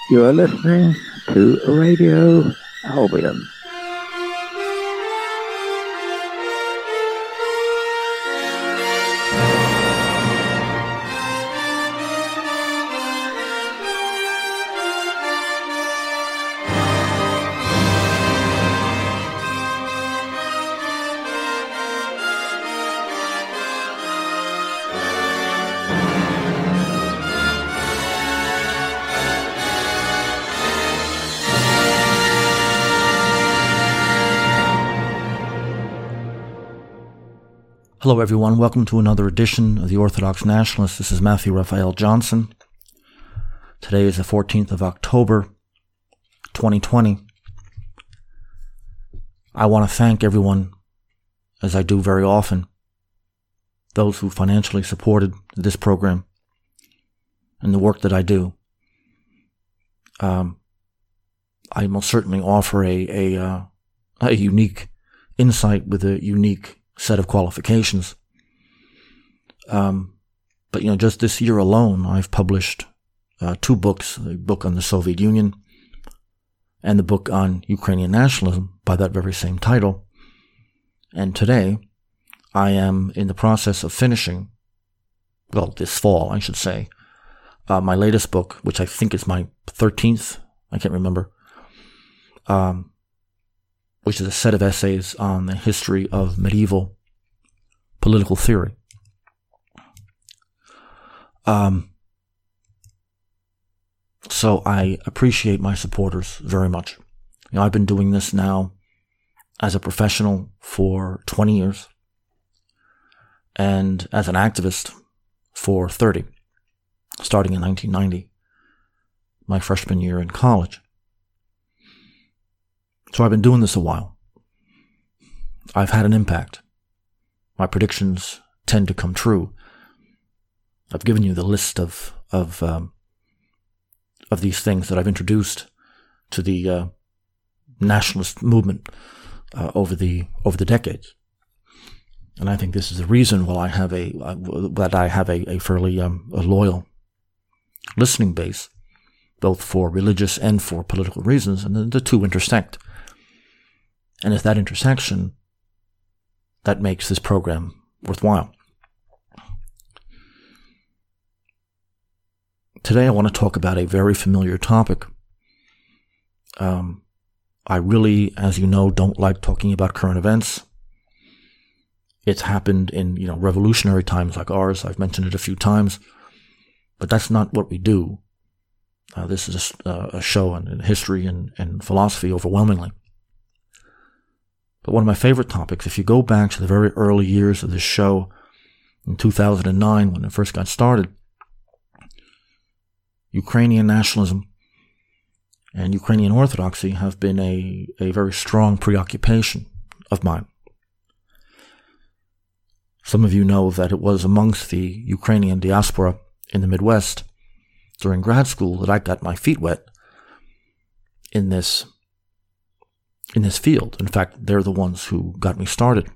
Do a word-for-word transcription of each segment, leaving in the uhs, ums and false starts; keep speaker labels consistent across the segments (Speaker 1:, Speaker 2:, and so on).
Speaker 1: You are listening to Radio Albion.
Speaker 2: Hello everyone, welcome to another edition of the Orthodox Nationalist. This is Matthew Raphael Johnson. Today is the fourteenth of October, twenty twenty. I want to thank everyone, as I do very often, those who financially supported this program and the work that I do. Um, I most certainly offer a, a, uh, a unique insight with a unique set of qualifications. Um, but, you know, just this year alone, I've published uh, two books, a book on the Soviet Union and the book on Ukrainian nationalism by that very same title. And today, I am in the process of finishing, well, this fall, I should say, uh, my latest book, which I think is my thirteenth, I can't remember, um, which is a set of essays on the history of medieval political theory. Um, so I appreciate my supporters very much. You know, I've been doing this now as a professional for twenty years and as an activist for thirty, starting in nineteen ninety, my freshman year in college. So I've been doing this a while. I've had an impact. My predictions tend to come true. I've given you the list of of um, of these things that I've introduced to the uh, nationalist movement uh, over the over the decades, and I think this is the reason why I have a uh, that I have a, a fairly um, a loyal listening base, both for religious and for political reasons, and the, the two intersect. And it's that intersection that makes this program worthwhile. Today I want to talk about a very familiar topic. Um, I really, as you know, don't like talking about current events. It's happened in, you know, revolutionary times like ours. I've mentioned it a few times, but that's not what we do. Uh, this is a, uh, a show on history and, and philosophy overwhelmingly. But one of my favorite topics, if you go back to the very early years of this show in two thousand nine when it first got started, Ukrainian nationalism and Ukrainian Orthodoxy have been a, a very strong preoccupation of mine. Some of you know that it was amongst the Ukrainian diaspora in the Midwest during grad school that I got my feet wet in this in this field. In fact, they're the ones who got me started.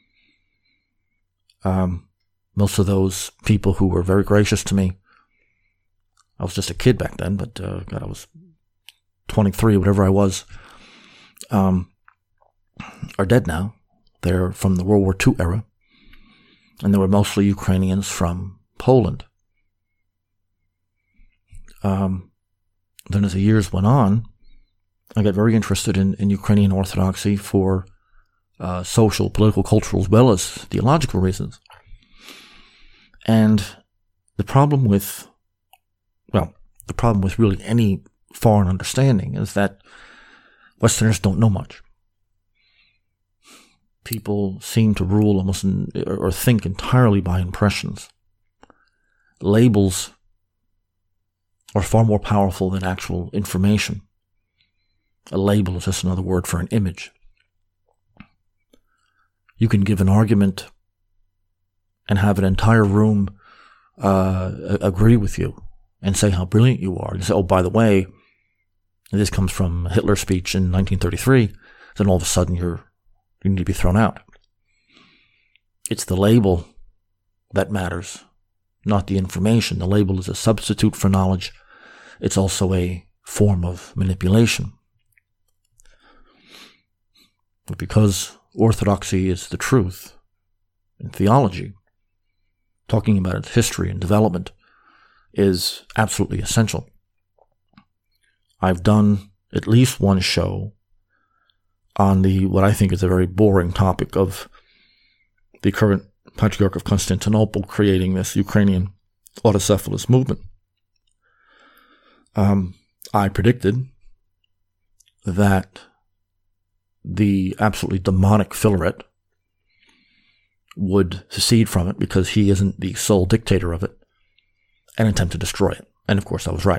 Speaker 2: Um, most of those people who were very gracious to me, I was just a kid back then, but uh, God, I was twenty-three, whatever I was, um, are dead now. They're from the World War Two era, and they were mostly Ukrainians from Poland. Um, then as the years went on, I got very interested in, in Ukrainian Orthodoxy for uh, social, political, cultural, as well as theological reasons. And the problem with, well, the problem with really any foreign understanding is that Westerners don't know much. People seem to rule almost in, or think entirely by impressions. Labels are far more powerful than actual information. A label is just another word for an image. You can give an argument and have an entire room uh, agree with you and say how brilliant you are. And say, oh, by the way, this comes from a Hitler speech in nineteen thirty-three. Then all of a sudden you're you need to be thrown out. It's the label that matters, not the information. The label is a substitute for knowledge. It's also a form of manipulation. But because orthodoxy is the truth in theology, talking about its history and development is absolutely essential. I've done at least one show on the what I think is a very boring topic of the current Patriarch of Constantinople creating this Ukrainian autocephalous movement. Um, I predicted that the absolutely demonic Filaret would secede from it because he isn't the sole dictator of it and attempt to destroy it. And of course I was right.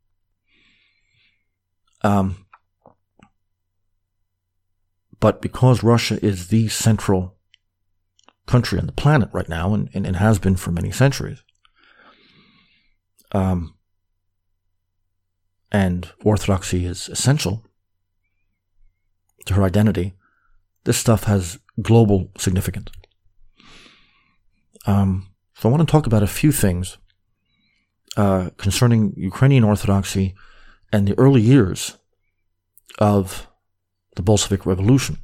Speaker 2: Um, but because Russia is the central country on the planet right now, and, and, and has been for many centuries, um, and orthodoxy is essential to her identity, this stuff has global significance. Um, so I want to talk about a few things uh, concerning Ukrainian Orthodoxy and the early years of the Bolshevik Revolution.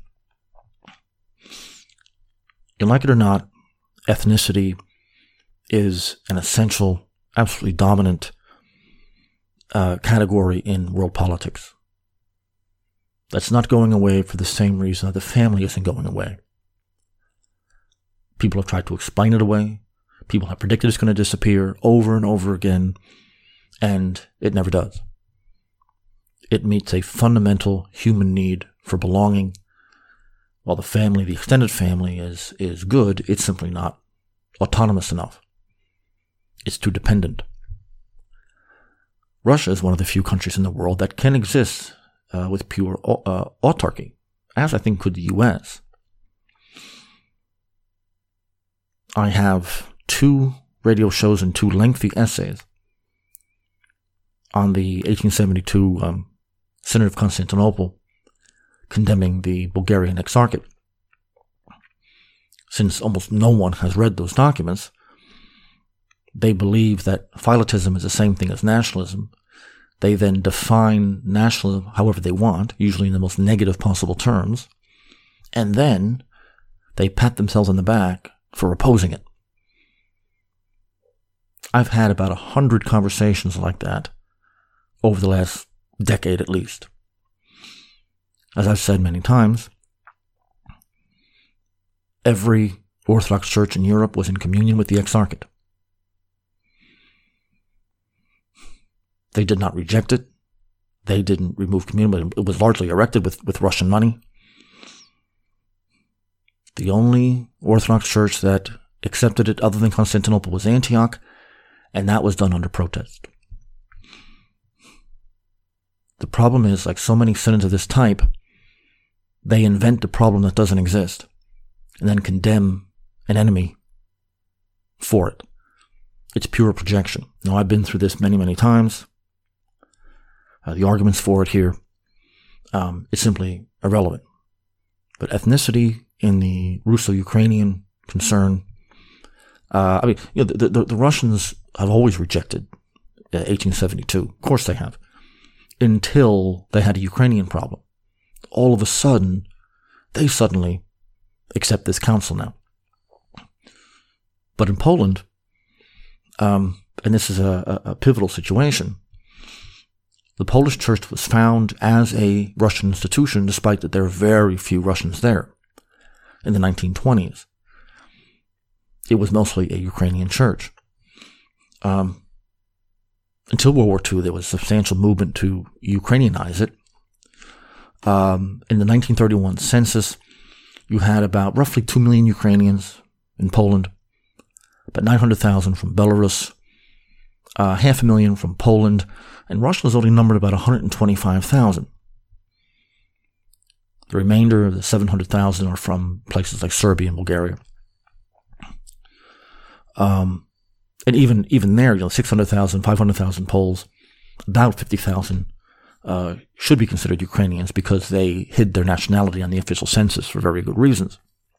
Speaker 2: You like it or not, ethnicity is an essential, absolutely dominant uh, category in world politics. That's not going away for the same reason that the family isn't going away. People have tried to explain it away. People have predicted it's going to disappear over and over again, and it never does. It meets a fundamental human need for belonging. While the family, the extended family, is, is good, it's simply not autonomous enough. It's too dependent. Russia is one of the few countries in the world that can exist uh, with pure uh, autarky, as I think could the U S. I have two radio shows and two lengthy essays on the eighteen seventy-two um, Synod of Constantinople condemning the Bulgarian Exarchate. Since almost no one has read those documents, they believe that Philotism is the same thing as nationalism. They then define nationalism however they want, usually in the most negative possible terms, and then they pat themselves on the back for opposing it. I've had about a hundred conversations like that over the last decade at least. As I've said many times, every Orthodox church in Europe was in communion with the Exarchate. They did not reject it. They didn't remove communion, but it was largely erected with, with Russian money. The only Orthodox church that accepted it other than Constantinople was Antioch, and that was done under protest. The problem is, like so many synods of this type, they invent a problem that doesn't exist and then condemn an enemy for it. It's pure projection. Now, I've been through this many, many times. Uh, the arguments for it here, um, it's simply irrelevant. But ethnicity in the Russo-Ukrainian concern, uh, I mean, you know, the, the, the Russians have always rejected uh, eighteen seventy-two. Of course they have. Until they had a Ukrainian problem. All of a sudden, they suddenly accept this council now. But in Poland, um, and this is a, a, a pivotal situation, the Polish church was found as a Russian institution, despite that there are very few Russians there. In the nineteen twenties, it was mostly a Ukrainian church. Um, until World War Two, there was substantial movement to Ukrainianize it. Um, in the nineteen thirty-one census, you had about roughly two million Ukrainians in Poland, about nine hundred thousand from Belarus, uh, half a million from Poland, and Russia was only numbered about one hundred twenty-five thousand. The remainder, the seven hundred thousand, are from places like Serbia and Bulgaria. Um, and even even there, you know, six hundred thousand, five hundred thousand Poles, about fifty thousand uh, should be considered Ukrainians because they hid their nationality on the official census for very good reasons.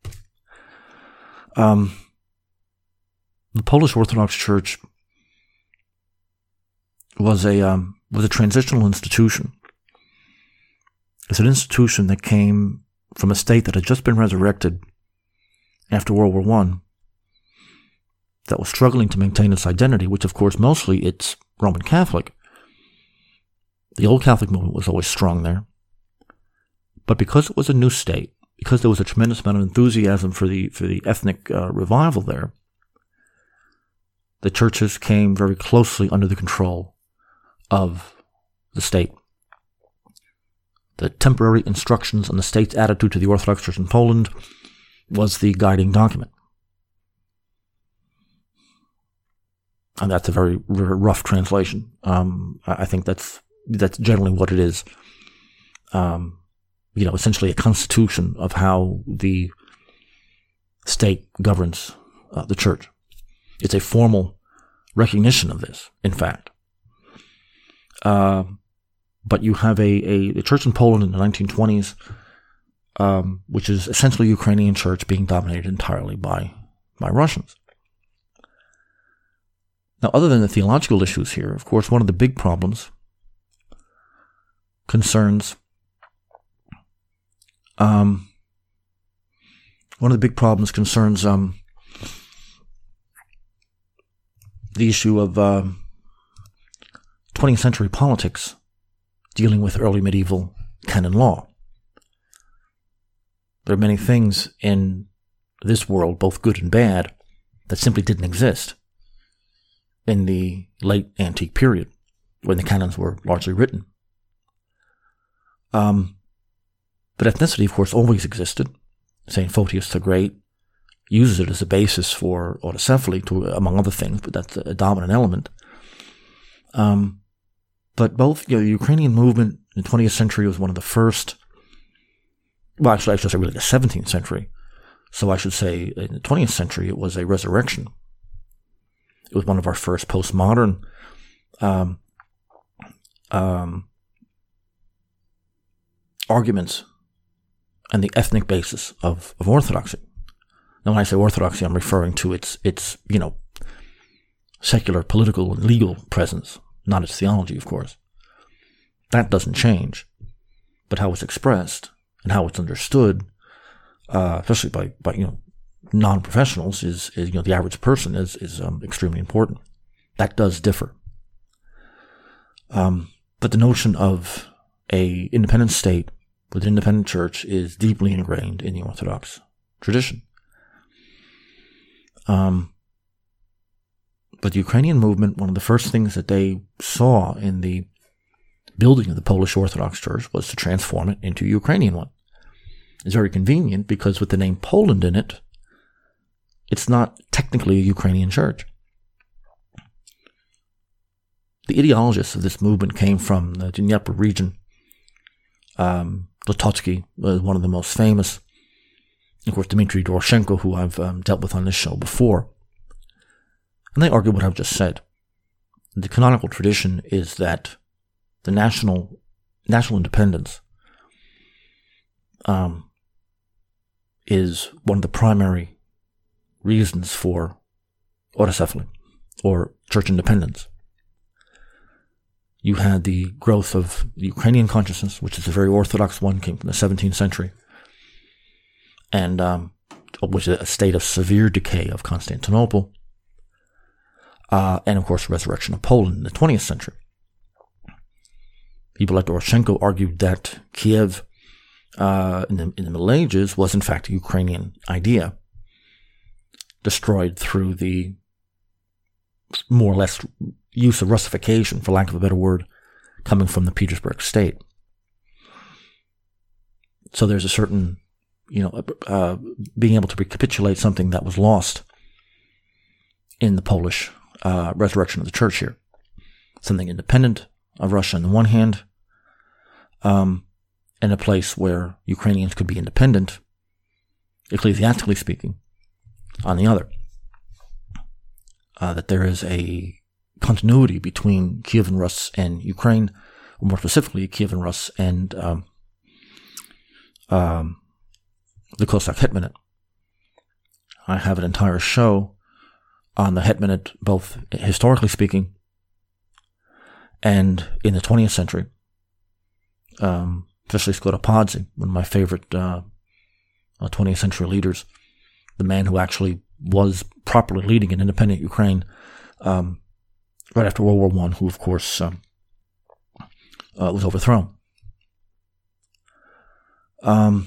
Speaker 2: Um, the Polish Orthodox Church was a um, was a transitional institution. It's an institution that came from a state that had just been resurrected after World War One, that was struggling to maintain its identity, which of course mostly it's Roman Catholic. The old Catholic movement was always strong there. But because it was a new state, because there was a tremendous amount of enthusiasm for the for the ethnic uh, revival there, the churches came very closely under the control of the state. The temporary instructions on the state's attitude to the Orthodox Church in Poland was the guiding document. And that's a very, very rough translation. Um, I think that's that's generally what it is. Um, you know, essentially a constitution of how the state governs uh, the church. It's a formal recognition of this, in fact. Uh, but you have a, a, a church in Poland in the nineteen twenties, um, which is essentially a Ukrainian church being dominated entirely by, by Russians. Now, other than the theological issues here, of course, one of the big problems concerns um, one of the big problems concerns um, the issue of uh, twentieth century politics dealing with early medieval canon law. There are many things in this world, both good and bad, that simply didn't exist in the late antique period, when the canons were largely written. Um, but ethnicity, of course, always existed. Saint Photius the Great uses it as a basis for autocephaly, to, among other things, but that's a dominant element. Um, but both, you know, the Ukrainian movement in the twentieth century was one of the first, well, actually, I should say really the seventeenth century. So I should say in the twentieth century, it was a resurrection. It was one of our first postmodern um, um, arguments on the ethnic basis of, of orthodoxy. Now, when I say orthodoxy, I'm referring to its, its, you know, secular, political, and legal presence, not its theology, of course. That doesn't change. But how it's expressed and how it's understood, uh, especially by, by, you know, non-professionals, is, is, you know, the average person is, is um, extremely important. That does differ. Um, but the notion of a independent state with an independent church is deeply ingrained in the Orthodox tradition. Um, but the Ukrainian movement, one of the first things that they saw in the building of the Polish Orthodox Church was to transform it into a Ukrainian one. It's very convenient because with the name Poland in it, it's not technically a Ukrainian church. The ideologists of this movement came from the Dnieper region. Um, Litotsky was one of the most famous. Of course, Dmitry Doroshenko, who I've um, dealt with on this show before. And they argue what I've just said. The canonical tradition is that the national national independence um, is one of the primary reasons for autocephaly, or church independence. You had the growth of the Ukrainian consciousness, which is a very orthodox one, came from the seventeenth century, and um, which is a state of severe decay of Constantinople, uh, and of course the resurrection of Poland in the twentieth century. People like Doroshenko argued that Kiev uh, in, the, in the Middle Ages was in fact a Ukrainian idea, destroyed through the more or less use of Russification, for lack of a better word, coming from the Petersburg state. So there's a certain, you know, uh, being able to recapitulate something that was lost in the Polish uh, resurrection of the church here. Something independent of Russia on the one hand, um, and a place where Ukrainians could be independent, ecclesiastically speaking, on the other. Uh, that there is a continuity between Kievan Rus and Ukraine, or more specifically, Kievan Rus and um, um, the Cossack Hetmanate. I have an entire show on the Hetmanate, both historically speaking And in the twentieth century, um, especially Skoropadze, one of my favorite uh, twentieth century leaders, the man who actually was properly leading an independent Ukraine um, right after World War One, who, of course, um, uh, was overthrown. Um,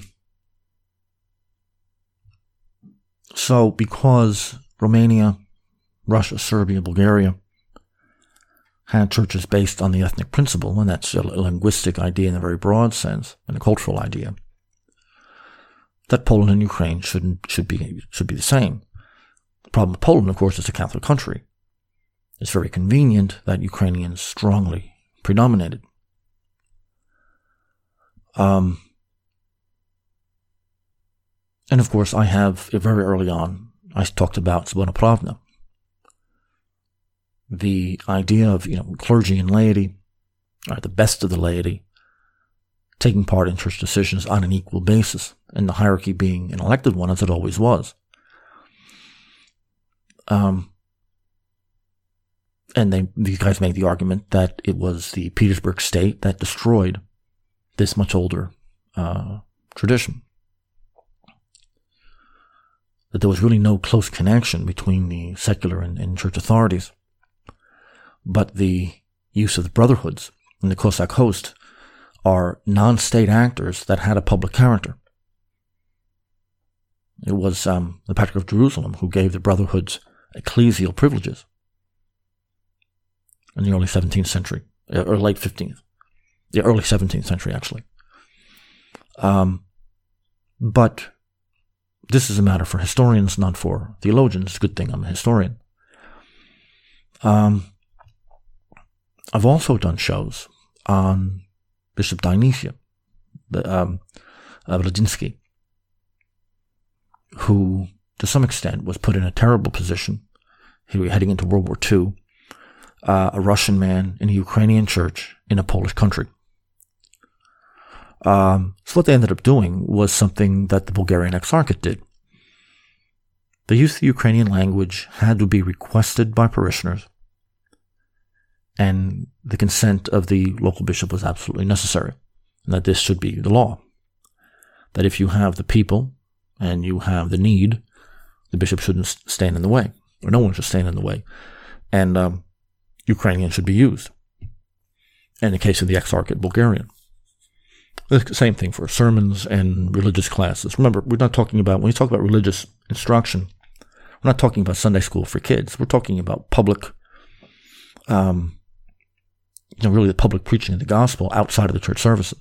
Speaker 2: so, because Romania, Russia, Serbia, Bulgaria had churches based on the ethnic principle, and that's a linguistic idea in a very broad sense, and a cultural idea, that Poland and Ukraine shouldn't should be should be the same. The problem with Poland, of course, is a Catholic country. It's very convenient that Ukrainians strongly predominated. Um, and of course, I have very early on, I talked about Svobodna Pravda, the idea of, you know, clergy and laity, or the best of the laity, taking part in church decisions on an equal basis, and the hierarchy being an elected one, as it always was. Um, and they, these guys made the argument that it was the Petersburg state that destroyed this much older uh, tradition. That there was really no close connection between the secular and, and church authorities, but the use of the brotherhoods and the Cossack host are non-state actors that had a public character. It was um, the Patriarch of Jerusalem who gave the brotherhoods ecclesial privileges in the early seventeenth century, or late fifteenth, the early seventeenth century, actually. Um, but this is a matter for historians, not for theologians. It's a good thing I'm a historian. Um, I've also done shows on Bishop Dionysius um, uh, Wlodzinski, who, to some extent, was put in a terrible position. He was heading into World War Two, uh, a Russian man in a Ukrainian church in a Polish country. Um, so what they ended up doing was something that the Bulgarian Exarchate did. The use of the Ukrainian language had to be requested by parishioners, and the consent of the local bishop was absolutely necessary, and that this should be the law. That if you have the people and you have the need, the bishop shouldn't stand in the way, or no one should stand in the way, and um, Ukrainian should be used. In the case of the Exarchate, Bulgarian. The same thing for sermons and religious classes. Remember, we're not talking about, when we talk about religious instruction, we're not talking about Sunday school for kids. We're talking about public, um, you know, really the public preaching of the gospel outside of the church services.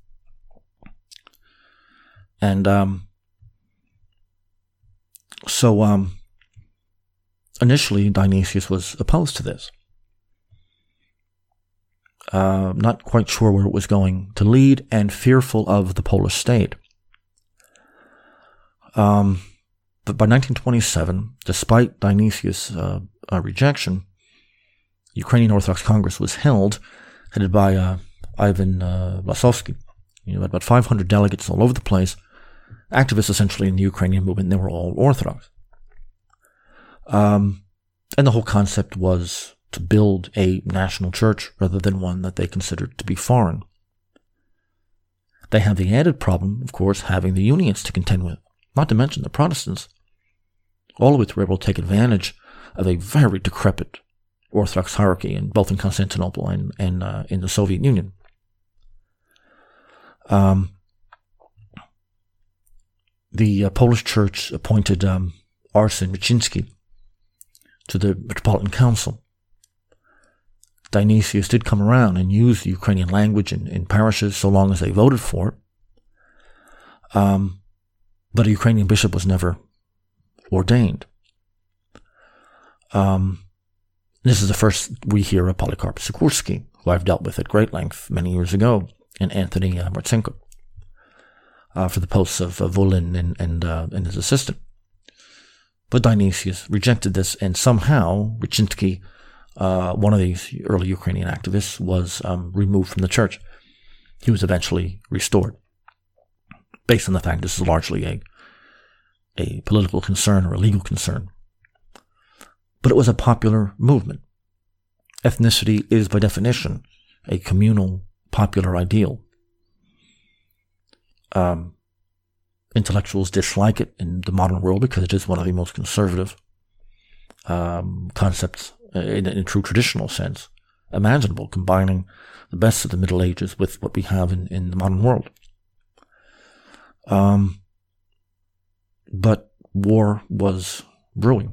Speaker 2: And um, so um, initially, Dionysius was opposed to this. Uh, not quite sure where it was going to lead, and fearful of the Polish state. Um, but by nineteen twenty-seven, despite Dionysius' uh, uh, rejection, Ukrainian Orthodox Congress was held, headed by uh, Ivan uh, Vlasovsky. You know, about five hundred delegates all over the place, activists essentially in the Ukrainian movement. They were all Orthodox. Um, and the whole concept was to build a national church rather than one that they considered to be foreign. They have the added problem, of course, having the Unionists to contend with, not to mention the Protestants, all of which were able to take advantage of a very decrepit Orthodox hierarchy, in both in Constantinople and, and uh, in the Soviet Union. Um, the uh, Polish Church appointed um, Arsen Michinski to the Metropolitan Council. Dionysius did come around and use the Ukrainian language in, in parishes so long as they voted for it. Um, but a Ukrainian bishop was never ordained. Um, this is the first we hear of Polycarp Sikorsky, who I've dealt with at great length many years ago, and Anthony uh, Martsenko, uh, for the posts of uh, Volin and, and, uh, and his assistant. But Dionysius rejected this, and somehow Ryczynski, Uh, one of these early Ukrainian activists, was um, removed from the church. He was eventually restored, based on the fact this is largely a, a political concern or a legal concern. But it was a popular movement. Ethnicity is, by definition, a communal popular ideal. Um, intellectuals dislike it in the modern world because it is one of the most conservative um, concepts in, in a true traditional sense imaginable, combining the best of the Middle Ages with what we have in, in the modern world. Um, but war was brewing.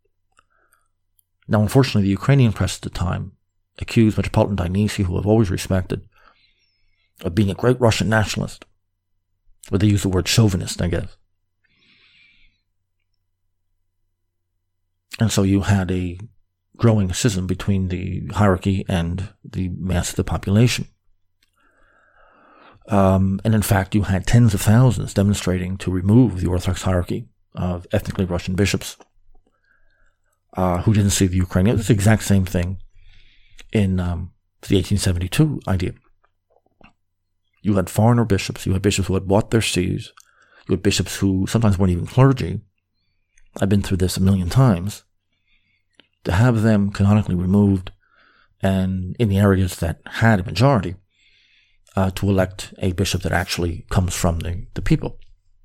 Speaker 2: Now, unfortunately, the Ukrainian press at the time accused Metropolitan Dionysius, who I've always respected, of being a great Russian nationalist. But they use the word chauvinist, I guess. And so you had a growing schism between the hierarchy and the mass of the population. Um, and in fact, you had tens of thousands demonstrating to remove the Orthodox hierarchy of ethnically Russian bishops uh, who didn't see the Ukrainian. It was the exact same thing in um, the eighteen seventy-two idea. You had foreigner bishops, you had bishops who had bought their sees, you had bishops who sometimes weren't even clergy. I've been through this a million times. To have them canonically removed, and in the areas that had a majority, uh, to elect a bishop that actually comes from the, the people.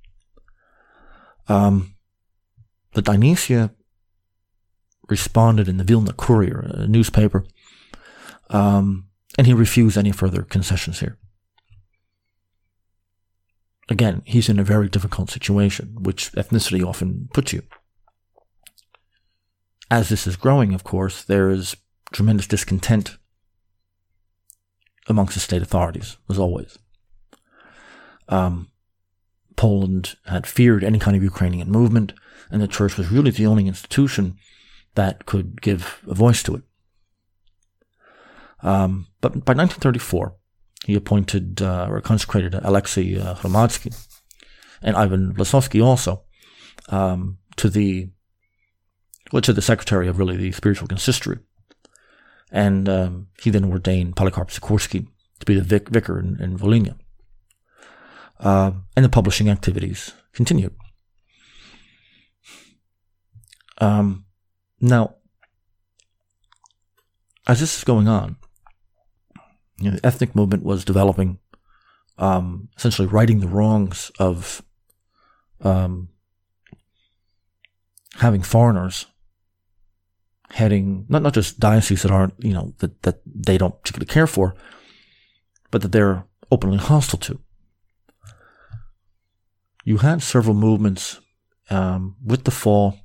Speaker 2: Um, but Dionysius responded in the Vilna Courier, a newspaper, um, and he refused any further concessions here. Again, he's in a very difficult situation, which ethnicity often puts you. As this is growing, of course, there is tremendous discontent amongst the state authorities, as always. Um, Poland had feared any kind of Ukrainian movement, and the church was really the only institution that could give a voice to it. Um, but by nineteen thirty-four, he appointed uh, or consecrated Alexei uh, Hromadsky and Ivan Vlasovsky also um, to the well, to the secretary of really the spiritual consistory. And um, he then ordained Polycarp Sikorsky to be the vic- vicar in, in Volhynia. Uh, and the publishing activities continued. Um, now, as this is going on, you know, the ethnic movement was developing, um, essentially righting the wrongs of um, having foreigners heading not not just dioceses that aren't, you know, that, that they don't particularly care for, but that they're openly hostile to. You had several movements um, with the fall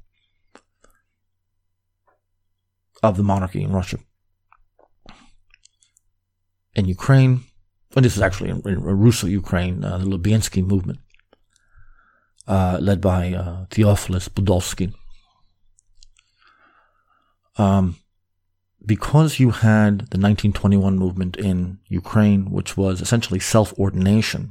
Speaker 2: of the monarchy in Russia. In Ukraine, and this is actually in, in Russo Ukraine, uh, the Lubiensky movement, uh, led by uh, Theophilus Budovsky. Um, because you had the nineteen twenty-one movement in Ukraine, which was essentially self-ordination,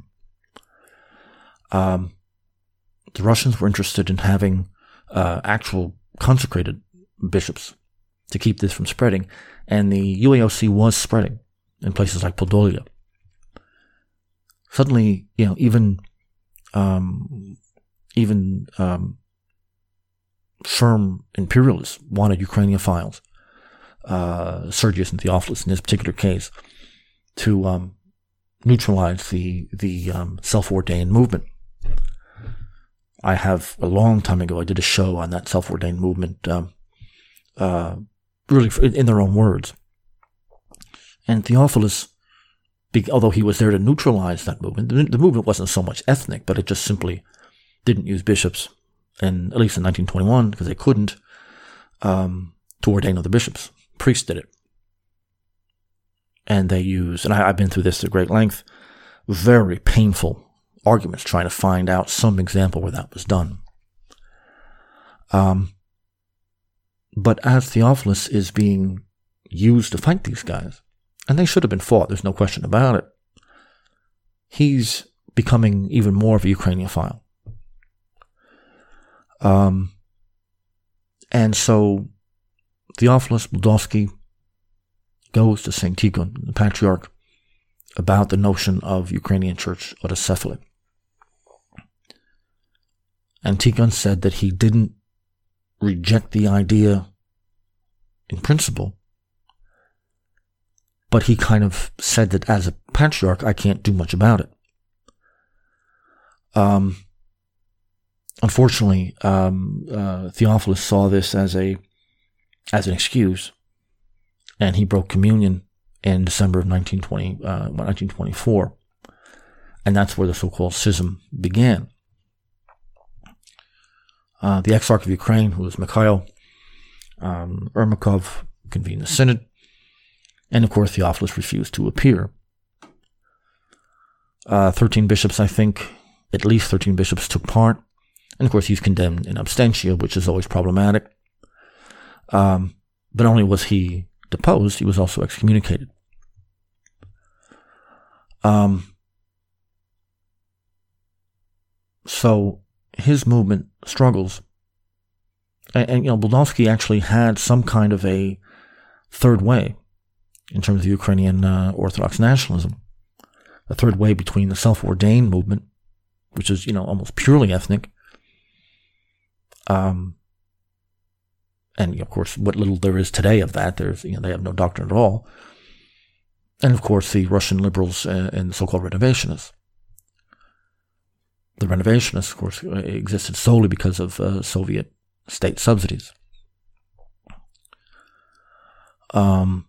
Speaker 2: um, the Russians were interested in having uh, actual consecrated bishops to keep this from spreading, and the U A O C was spreading in places like Podolia. Suddenly, you know, even um, even um, firm imperialists wanted Ukrainiophiles, uh, Sergius and Theophilus in this particular case, to um, neutralize the the um, self-ordained movement. I have a long time ago, I did a show on that self-ordained movement, um, uh, really in their own words. And Theophilus, although he was there to neutralize that movement, the movement wasn't so much ethnic, but it just simply didn't use bishops, and at least in nineteen twenty-one, because they couldn't, um, to ordain other bishops. Priests did it. And they used, and I, I've been through this at great length, very painful arguments trying to find out some example where that was done. Um, but as Theophilus is being used to fight these guys, and they should have been fought, there's no question about it, he's becoming even more of a Ukrainiophile. Um, and so Theophilus Budovsky goes to Saint Tikhon, the patriarch, about the notion of Ukrainian church autocephaly. And Tikhon said that he didn't reject the idea in principle, but he kind of said that as a patriarch, I can't do much about it. Um, unfortunately, um, uh, Theophilus saw this as a as an excuse, and he broke communion in December of nineteen twenty, uh, nineteen twenty-four, and that's where the so-called schism began. Uh, the Exarch of Ukraine, who was Mikhail um, Ermakov, convened the synod, and of course Theophilus refused to appear. Uh, thirteen bishops, I think, at least thirteen bishops took part, and of course he's condemned in absentia, which is always problematic. Um, but not only was he deposed, he was also excommunicated. Um, so his movement struggles, and, and you know, Buldovsky actually had some kind of a third way in terms of Ukrainian uh, Orthodox nationalism, a third way between the self-ordained movement, which is, you know, almost purely ethnic, um, and of course, what little there is today of that, there's, you know, they have no doctrine at all, and of course, the Russian liberals uh, and the so-called renovationists. The renovationists, of course, existed solely because of uh, Soviet state subsidies. Um,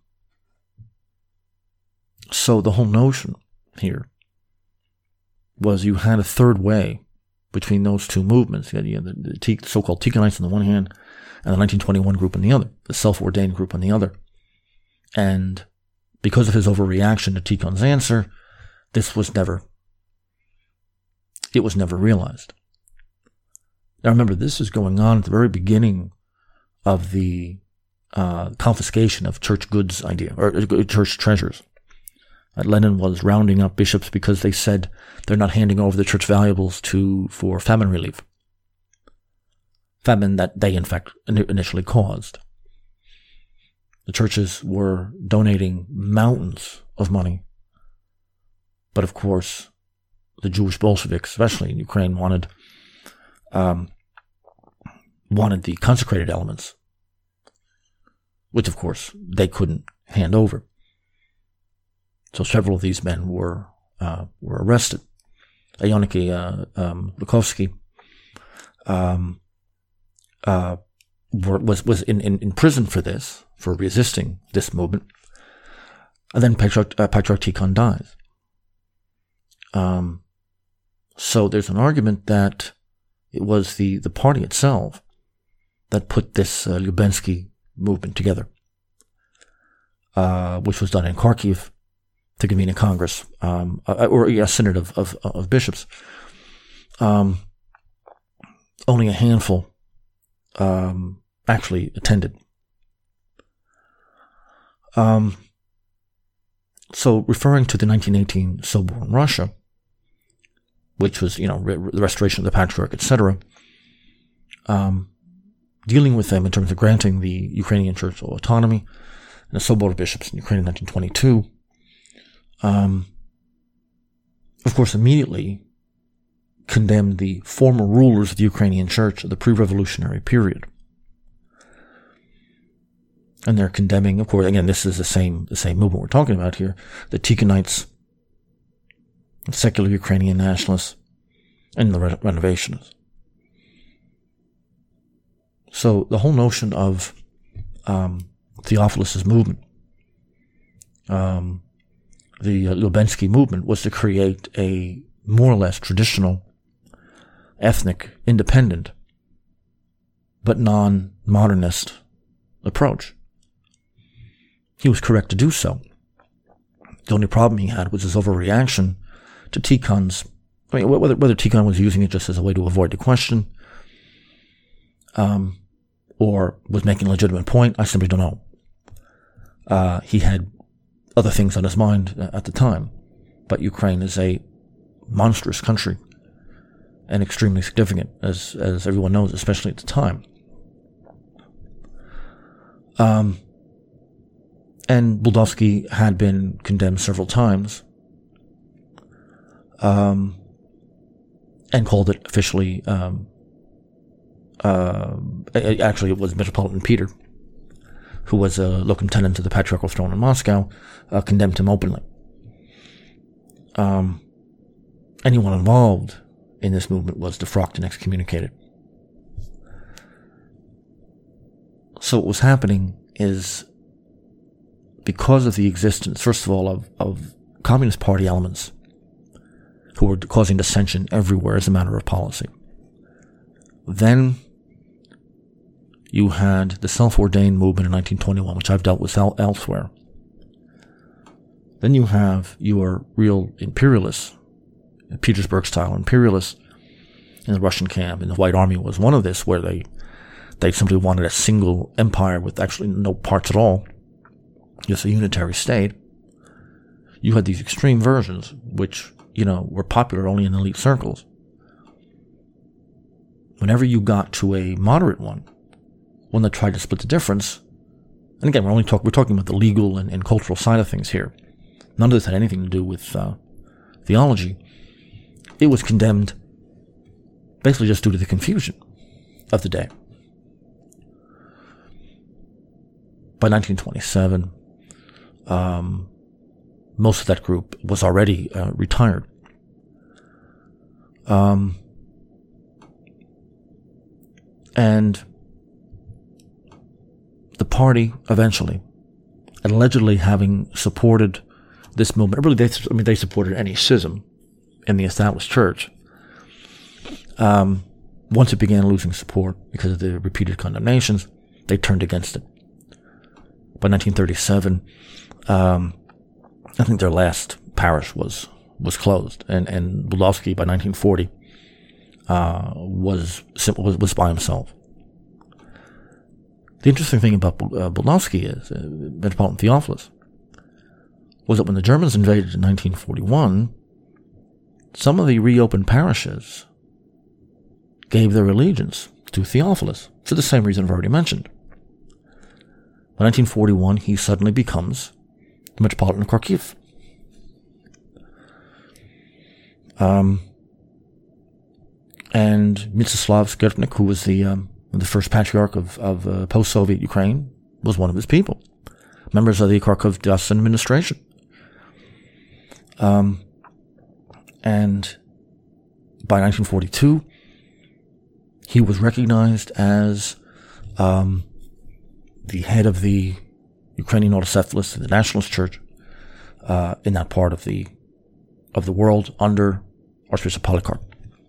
Speaker 2: so the whole notion here was you had a third way between those two movements. You had, you had the, the T, so-called Tikhonites on the one hand, and the nineteen twenty-one group on the other, the self-ordained group on the other. And because of his overreaction to Tikhon's answer, this was never, it was never realized. Now remember, this is going on at the very beginning of the uh, confiscation of church goods idea, or uh, church treasures. Uh, Lenin was rounding up bishops because they said they're not handing over the church valuables to for famine relief. Famine that they, in fact, initially caused. The churches were donating mountains of money. But of course, the Jewish Bolsheviks, especially in Ukraine, wanted um, wanted the consecrated elements, which of course they couldn't hand over. So several of these men were uh, were arrested. Ioniki uh, um, Lukovsky um, uh, were, was was in, in, in prison for this, for resisting this movement. And then Patriarch, uh, Patriarch Tikhon dies. Um, so there's an argument that it was the, the party itself that put this uh, Lubensky movement together, uh, which was done in Kharkiv to convene a congress, um, or a synod of, of, of bishops. Um, only a handful um, actually attended. Um, so referring to the nineteen eighteen Sobor in Russia, which was, you know, re- the restoration of the Patriarch, et cetera, um, dealing with them in terms of granting the Ukrainian church autonomy, and the Sobor bishops in Ukraine in nineteen twenty-two, um, of course, immediately condemned the former rulers of the Ukrainian church of the pre-revolutionary period. And they're condemning, of course, again, this is the same the same movement we're talking about here, the Tikhonites, secular Ukrainian nationalists, and the renovationists. So the whole notion of um, Theophilus' movement, um, the uh, Lubensky movement, was to create a more or less traditional, ethnic, independent, but non-modernist approach. He was correct to do so. The only problem he had was his overreaction to Tikhon's, I mean, whether, whether Tikhon was using it just as a way to avoid the question, um, or was making a legitimate point, I simply don't know. Uh, he had other things on his mind at the time, but Ukraine is a monstrous country and extremely significant, as, as everyone knows, especially at the time. Um, and Buldovsky had been condemned several times, um, and called it officially, um, uh, actually it was Metropolitan Peter, who was a locum tenens to the patriarchal throne in Moscow, uh, condemned him openly. Um, anyone involved in this movement was defrocked and excommunicated. So what was happening is, because of the existence, first of all, of, of Communist Party elements who were causing dissension everywhere as a matter of policy. Then you had the self-ordained movement in nineteen twenty-one, which I've dealt with el- elsewhere. Then you have your real imperialists, Petersburg-style imperialists in the Russian camp, and the White Army was one of this, where they they simply wanted a single empire with actually no parts at all, just a unitary state. You had these extreme versions, which, you know, were popular only in elite circles. Whenever you got to a moderate one, one that tried to split the difference, and again, we're only talk, we're talking about the legal and, and cultural side of things here. None of this had anything to do with uh, theology. It was condemned basically just due to the confusion of the day. By nineteen twenty-seven, um, most of that group was already uh, retired. Um, and the party eventually, allegedly having supported this movement, really, they, I mean, they supported any schism in the established church. Um, once it began losing support because of the repeated condemnations, they turned against it. By nineteen thirty-seven, um, I think their last parish was was closed, and and Bulovsky by nineteen forty uh, was was was by himself. The interesting thing about uh, Bulovsky is uh, Metropolitan Theophilus was that when the Germans invaded in nineteen forty-one, some of the reopened parishes gave their allegiance to Theophilus for the same reason I've already mentioned. By nineteen forty-one, he suddenly becomes the Metropolitan of Kharkiv. Um, and Mstislav Skirtnik, who was the um, the first patriarch of, of uh, post-Soviet Ukraine, was one of his people, members of the Kharkov Dasan administration. Um, and by nineteen forty-two, he was recognized as um, the head of the Ukrainian Autocephalists in the Nationalist Church uh, in that part of the of the world under Archbishop Polycarp.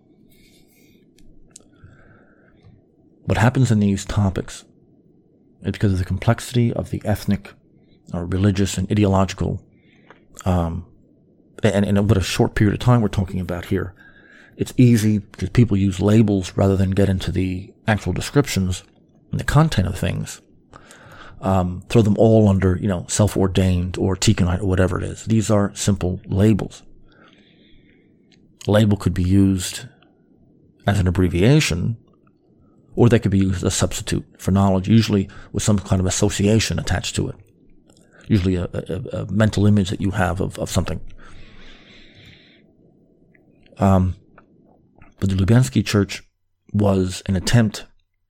Speaker 2: What happens in these topics is because of the complexity of the ethnic, or religious, and ideological, um, and, and what a short period of time we're talking about here. It's easy because people use labels rather than get into the actual descriptions and the content of things. Um, throw them all under, you know, self-ordained or Tikhonite or whatever it is. These are simple labels. A label could be used as an abbreviation, or they could be used as a substitute for knowledge, usually with some kind of association attached to it. Usually a, a, a mental image that you have of, of something. Um, but the Lubyansky Church was an attempt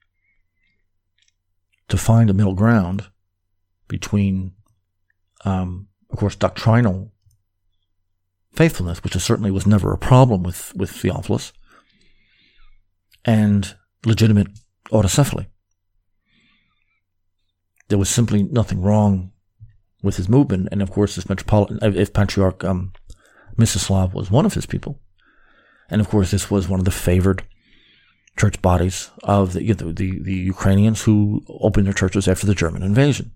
Speaker 2: to find a middle ground between, um, of course, doctrinal faithfulness, which certainly was never a problem with, with Theophilus, and legitimate autocephaly. There was simply nothing wrong with his movement, and of course, this metropolitan, if Patriarch um, Mstislav was one of his people, and of course, this was one of the favored church bodies of the, the, the, the Ukrainians who opened their churches after the German invasion.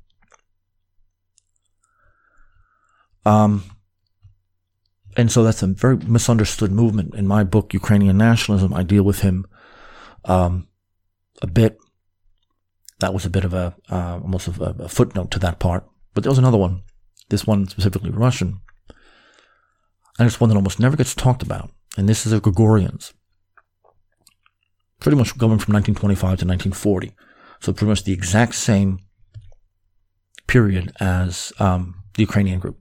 Speaker 2: Um, and so that's a very misunderstood movement. In my book, Ukrainian Nationalism, I deal with him um, a bit. That was a bit of a, uh, almost a, a footnote to that part. But there was another one, this one specifically Russian. And it's one that almost never gets talked about. And this is the Gregorians. Pretty much going from nineteen twenty-five to nineteen forty. So pretty much the exact same period as um, the Ukrainian group.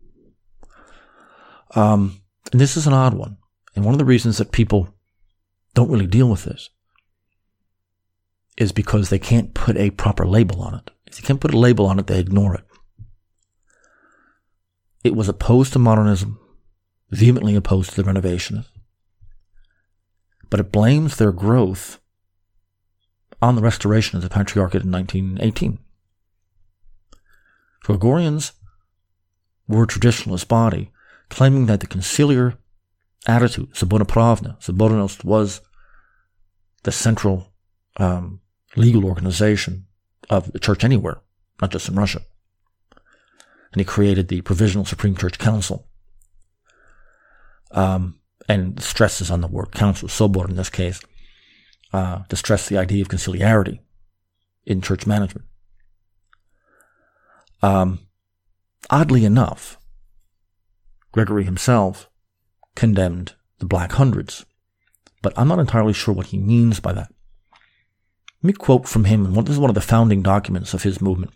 Speaker 2: Um, and this is an odd one. And one of the reasons that people don't really deal with this is because they can't put a proper label on it. If you can't put a label on it, they ignore it. It was opposed to modernism, vehemently opposed to the Renovationists, but it blames their growth on the restoration of the Patriarchate in nineteen eighteen. Gregorians were a traditionalist body, claiming that the conciliar attitude, Sabona Pravna, Sabornost, was the central um, legal organization of the church anywhere, not just in Russia. And he created the Provisional Supreme Church Council. Um, and stresses on the word council, Sobor in this case, uh, to stress the idea of conciliarity in church management. Um, oddly enough, Gregory himself condemned the Black Hundreds, but I'm not entirely sure what he means by that. Let me quote from him, and this is one of the founding documents of his movement.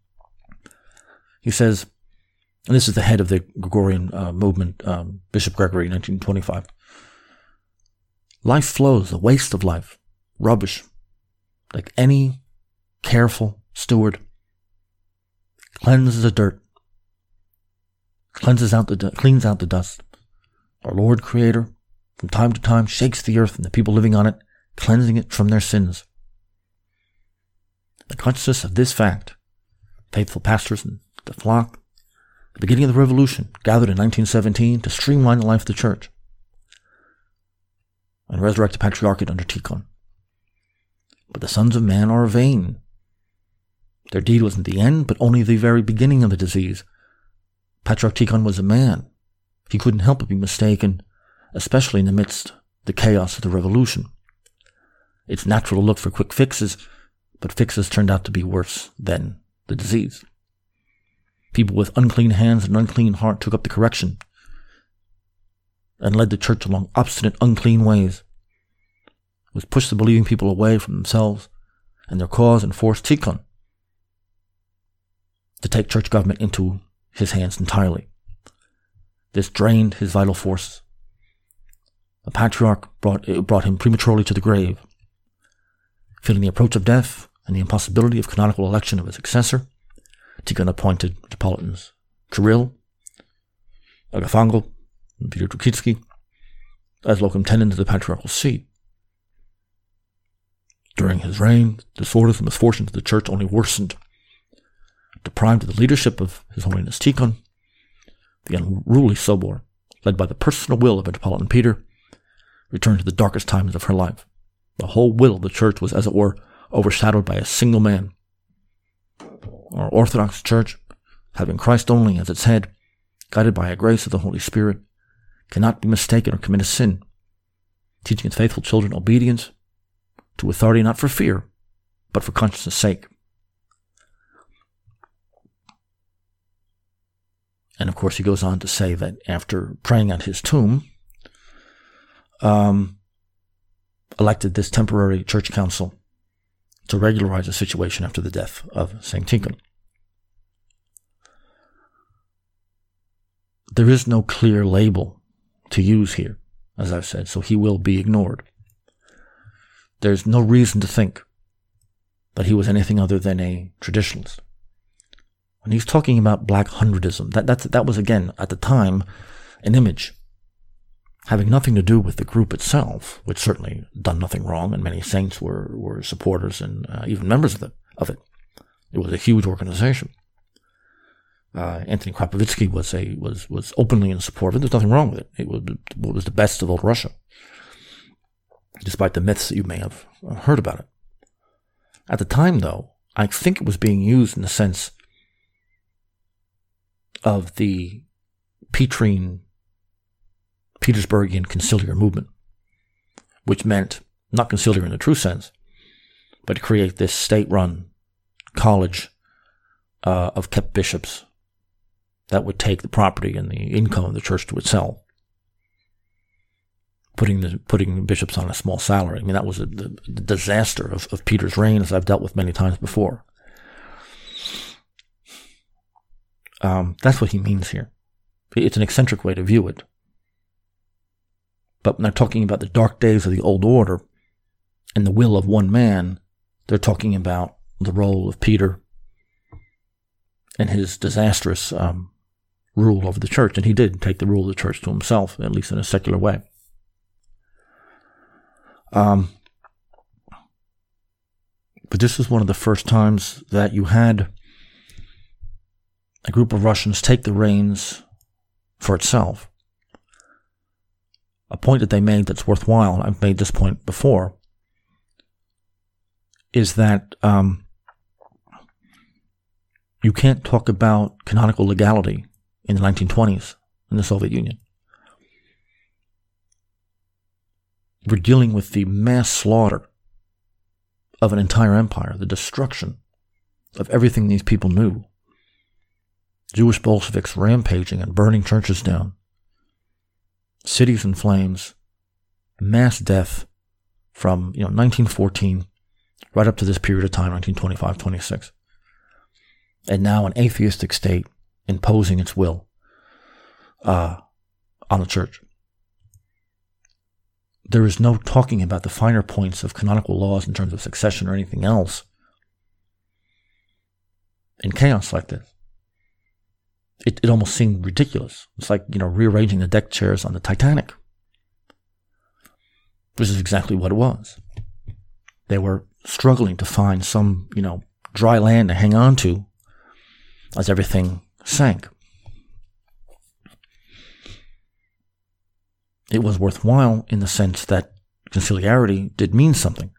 Speaker 2: He says, and this is the head of the Gregorian uh, movement, um, Bishop Gregory, nineteen twenty-five. Life flows, the waste of life, rubbish, like any careful steward, cleanses the dirt, cleanses out the cleans out the dust. Our Lord Creator, from time to time, shakes the earth and the people living on it, cleansing it from their sins. The consciousness of this fact, faithful pastors and the flock, the beginning of the revolution, gathered in nineteen seventeen to streamline the life of the church and resurrect the Patriarchate under Tikhon. But the sons of man are vain. Their deed wasn't the end, but only the very beginning of the disease. Patriarch Tikhon was a man. He couldn't help but be mistaken, especially in the midst of the chaos of the revolution. It's natural to look for quick fixes, but fixes turned out to be worse than the disease. People with unclean hands and unclean heart took up the correction and led the church along obstinate, unclean ways, which pushed the believing people away from themselves and their cause and forced Tikhon to take church government into his hands entirely. This drained his vital forces. The Patriarch brought, it brought him prematurely to the grave. Feeling the approach of death and the impossibility of canonical election of his successor, Tikhon appointed Metropolitans Kirill, Agafangel, and Peter Trukitsky as locum tenens of the patriarchal seat. During his reign, the disorders and misfortunes of the church only worsened. Deprived of the leadership of His Holiness Tikhon, the unruly Sobor, led by the personal will of Metropolitan Peter, returned to the darkest times of her life. The whole will of the church was, as it were, overshadowed by a single man. Our Orthodox Church, having Christ only as its head, guided by a grace of the Holy Spirit, cannot be mistaken or commit a sin, teaching its faithful children obedience to authority not for fear, but for conscience' sake. And of course he goes on to say that after praying at his tomb, um, elected this temporary church council to regularize the situation after the death of Saint Tikhon. There is no clear label to use here, as I've said, so he will be ignored. There's no reason to think that he was anything other than a traditionalist. When he's talking about Black Hundredism, that, that, that was, again, at the time, an image having nothing to do with the group itself, which certainly done nothing wrong, and many saints were, were supporters and uh, even members of, the, of it. It was a huge organization. Uh, Anthony Krapovitsky was a was was openly in support of it. There's nothing wrong with it. It was, it was the best of old Russia, despite the myths that you may have heard about it. At the time, though, I think it was being used in the sense of the Petrine, Petersburgian conciliar movement, which meant not conciliar in the true sense, but to create this state-run college uh, of kept bishops that would take the property and the income of the church to itself, putting the putting bishops on a small salary. I mean, that was a, the, the disaster of, of Peter's reign, as I've dealt with many times before. Um, that's what he means here. It's an eccentric way to view it. But when they're talking about the dark days of the old order and the will of one man, they're talking about the role of Peter and his disastrous um, rule over the church. And he did take the rule of the church to himself, at least in a secular way. Um, but this was one of the first times that you had a group of Russians take the reins for itself. A point that they made that's worthwhile, and I've made this point before, is that um, you can't talk about canonical legality in the nineteen twenties in the Soviet Union. We're dealing with the mass slaughter of an entire empire, the destruction of everything these people knew. Jewish Bolsheviks rampaging and burning churches down, cities in flames, mass death from, you know, nineteen fourteen right up to this period of time, nineteen twenty-five twenty-six. And now an atheistic state imposing its will uh, on the church. There is no talking about the finer points of canonical laws in terms of succession or anything else in chaos like this. It, it almost seemed ridiculous. It's like, you know, rearranging the deck chairs on the Titanic. This is exactly what it was. They were struggling to find some, you know, dry land to hang on to as everything sank. It was worthwhile in the sense that conciliarity did mean something.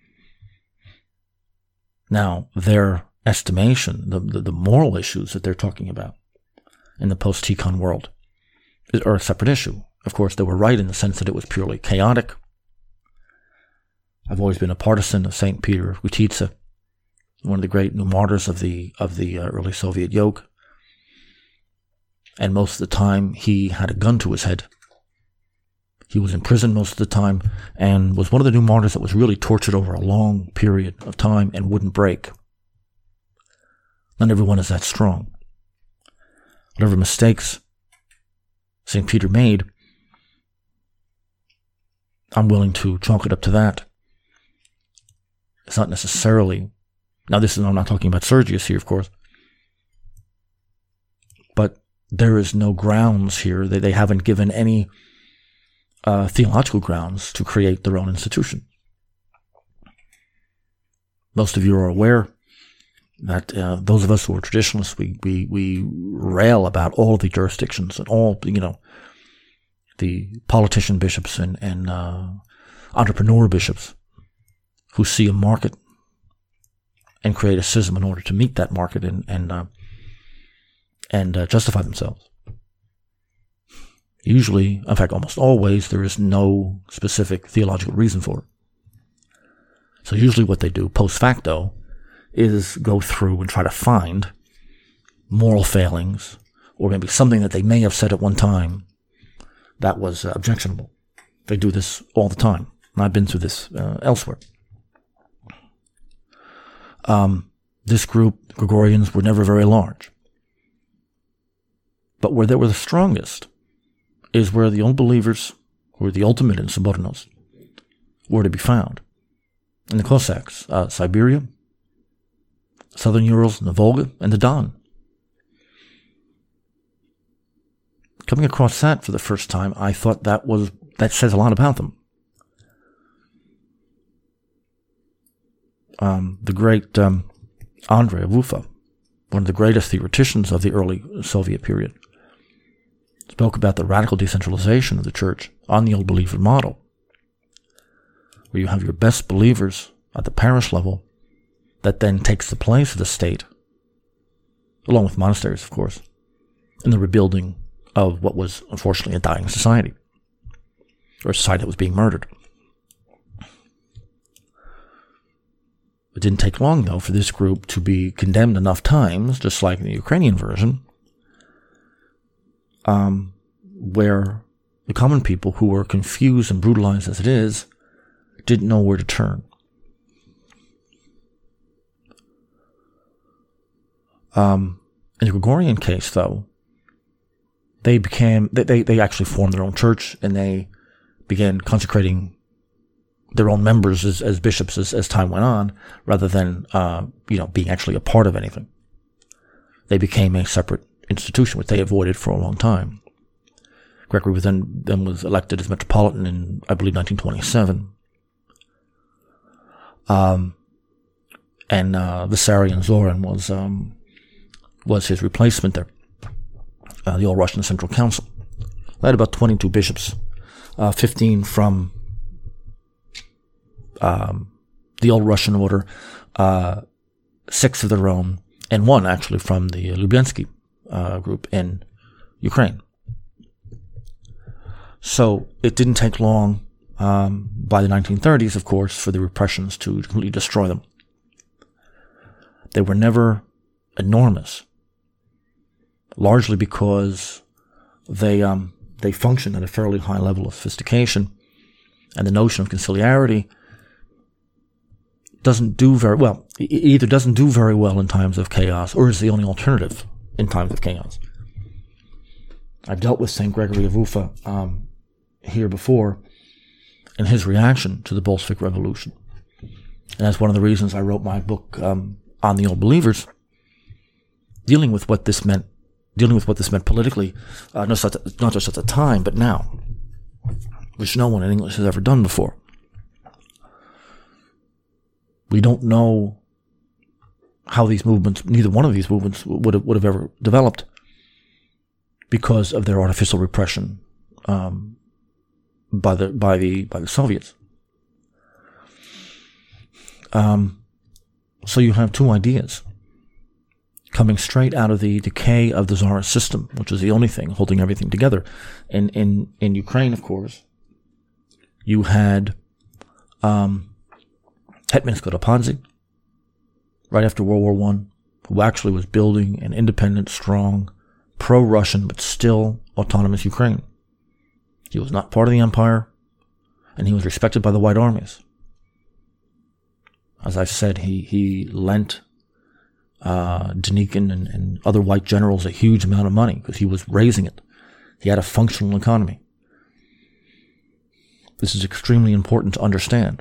Speaker 2: Now, their estimation, the, the, the moral issues that they're talking about in the post-Tikhon world are a separate issue. Of course, they were right in the sense that it was purely chaotic. I've always been a partisan of Saint Peter Kutitsa, one of the great new martyrs of the of the uh, early Soviet yoke. And most of the time, he had a gun to his head. He was in prison most of the time and was one of the new martyrs that was really tortured over a long period of time and wouldn't break. Not everyone is that strong. Whatever mistakes Saint Peter made, I'm willing to chalk it up to that. It's not necessarily, now this is, I'm not talking about Sergius here, of course, but there is no grounds here. They, they haven't given any uh, theological grounds to create their own institution. Most of you are aware that uh, those of us who are traditionalists, we, we, we rail about all of the jurisdictions and all, you know, the politician bishops and, and uh, entrepreneur bishops who see a market and create a schism in order to meet that market and and uh, and uh, justify themselves. Usually, in fact, almost always, there is no specific theological reason for it. So usually what they do post facto is go through and try to find moral failings or maybe something that they may have said at one time that was uh, objectionable. They do this all the time. And I've been through this uh, elsewhere. Um, this group, the Gregorians, were never very large. But where they were the strongest is where the old believers, who were the ultimate in Sobornos, were to be found. In the Cossacks, uh, Siberia, Southern Urals, the Volga, and the Don. Coming across that for the first time, I thought that was that says a lot about them. Um, the great um, Andrei of Ufa, one of the greatest theoreticians of the early Soviet period, spoke about the radical decentralization of the church on the old believer model, where you have your best believers at the parish level that then takes the place of the state, along with monasteries, of course, in the rebuilding of what was unfortunately a dying society, or a society that was being murdered. It didn't take long, though, for this group to be condemned enough times, just like the Ukrainian version, um, where the common people, who were confused and brutalized as it is, didn't know where to turn. Um, in the Gregorian case, though, they became, they, they, they actually formed their own church, and they began consecrating their own members as, as bishops as, as time went on, rather than, uh, you know, being actually a part of anything. they became a separate institution, which they avoided for a long time. Gregory was then, then was elected as metropolitan in, I believe, nineteen twenty-seven. Um, and uh, Vissarion Zorin was um, was his replacement there, uh, the All-Russian Central Council. They had about twenty-two bishops, uh, fifteen from um, the Old Russian Order, uh, six of their own, and one actually from the Lublensky uh, group in Ukraine. So it didn't take long, um, by the nineteen thirties, of course, for the repressions to completely destroy them. They were never enormous, largely because they um, they functioned at a fairly high level of sophistication, and the notion of conciliarity doesn't do very well. It either doesn't do very well in times of chaos, or is the only alternative in times of chaos. I've dealt with Saint Gregory of Ufa um, here before, and his reaction to the Bolshevik Revolution. And that's one of the reasons I wrote my book um, on the Old Believers, dealing with what this meant, dealing with what this meant politically, uh, not, just at, not just at the time, but now, which no one in English has ever done before. We don't know how these movements, neither one of these movements would have, would have ever developed because of their artificial repression um, by the by the by the Soviets. Um, so you have two ideas coming straight out of the decay of the Tsarist system, which was the only thing holding everything together. In in in Ukraine, of course, you had um, Hetman Skoropadze, right after World War One, who actually was building an independent, strong, pro-Russian, but still autonomous Ukraine. He was not part of the empire, and he was respected by the White Armies. As I've said, he, he lent uh, Denikin and, and other white generals a huge amount of money because he was raising it. He had a functional economy. This is extremely important to understand.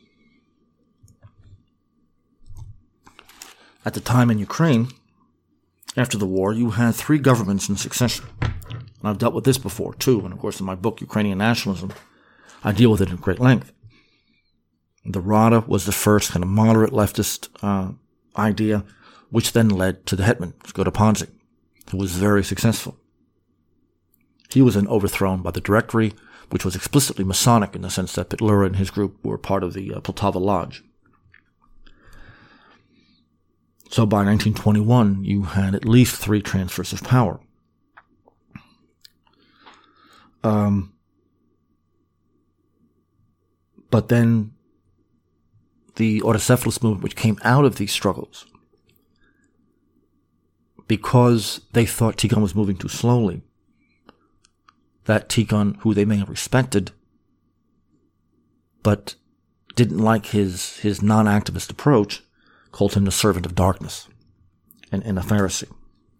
Speaker 2: At the time in Ukraine, after the war, you had three governments in succession. And I've dealt with this before, too. And, of course, in my book, Ukrainian Nationalism, I deal with it at great length. The Rada was the first kind of moderate leftist uh, idea, which then led to the Hetman, Skoropadze, who was very successful. He was then overthrown by the Directory, which was explicitly Masonic in the sense that Petlura and his group were part of the uh, Poltava Lodge. So by nineteen twenty-one, you had at least three transfers of power. Um, but then the autocephalous movement, which came out of these struggles, because they thought Tikhon was moving too slowly, that Tikhon, who they may have respected, but didn't like his, his non-activist approach, called him the servant of darkness and, and a Pharisee.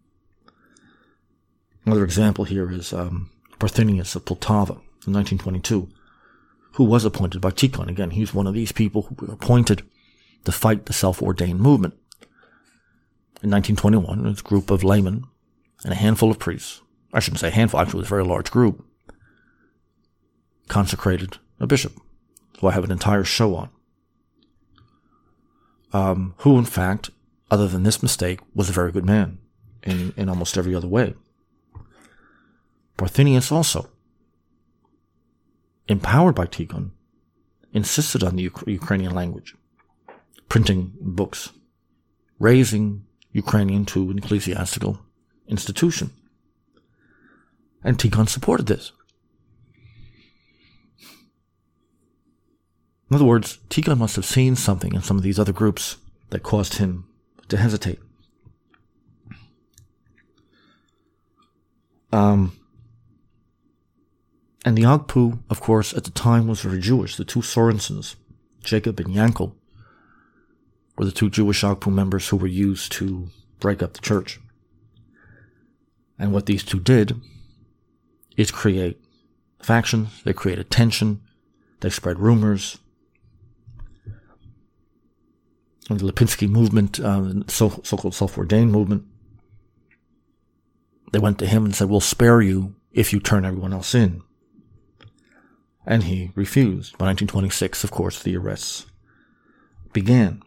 Speaker 2: Another example here is um, Parthenius of Poltava in nineteen twenty-two, who was appointed by Tikhon. Again, he's one of these people who were appointed to fight the self-ordained movement. In nineteen twenty-one, a group of laymen and a handful of priests, I shouldn't say a handful, actually it was a very large group, consecrated a bishop, who I have an entire show on. Um, who, in fact, other than this mistake, was a very good man in, in almost every other way. Parthenius also, empowered by Tikhon, insisted on the Uk- Ukrainian language, printing books, raising Ukrainian to an ecclesiastical institution. And Tikhon supported this. In other words, Tikhon must have seen something in some of these other groups that caused him to hesitate. Um, and the Agpu, of course, at the time was very Jewish. The two Sorensens, Jacob and Yankel, were the two Jewish Agpu members who were used to break up the church. And what these two did is create factions, they created tension, they spread rumors. The Lipinski movement, uh, the so- so-called self-ordained movement, they went to him and said, we'll spare you if you turn everyone else in. And he refused. By nineteen twenty-six, of course, the arrests began.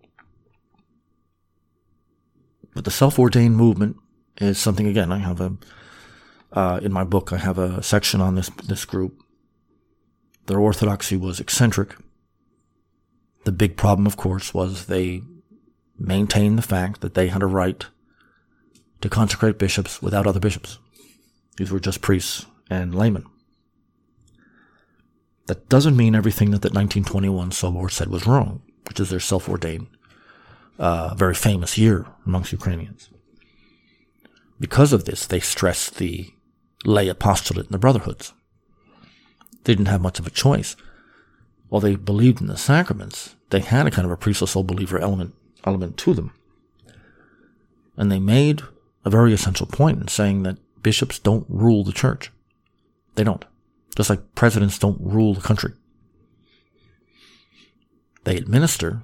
Speaker 2: But the self-ordained movement is something, again, I have a, uh, in my book, I have a section on this, this group. Their orthodoxy was eccentric. The big problem, of course, was they maintained the fact that they had a right to consecrate bishops without other bishops. These were just priests and laymen. That doesn't mean everything that the nineteen twenty-one Sobor said was wrong, which is their self-ordained, uh, very famous year amongst Ukrainians. Because of this, they stressed the lay apostolate in the brotherhoods. They didn't have much of a choice. While they believed in the sacraments, they had a kind of a priestly soul believer element, element to them. And they made a very essential point in saying that bishops don't rule the church. They don't. Just like presidents don't rule the country. They administer,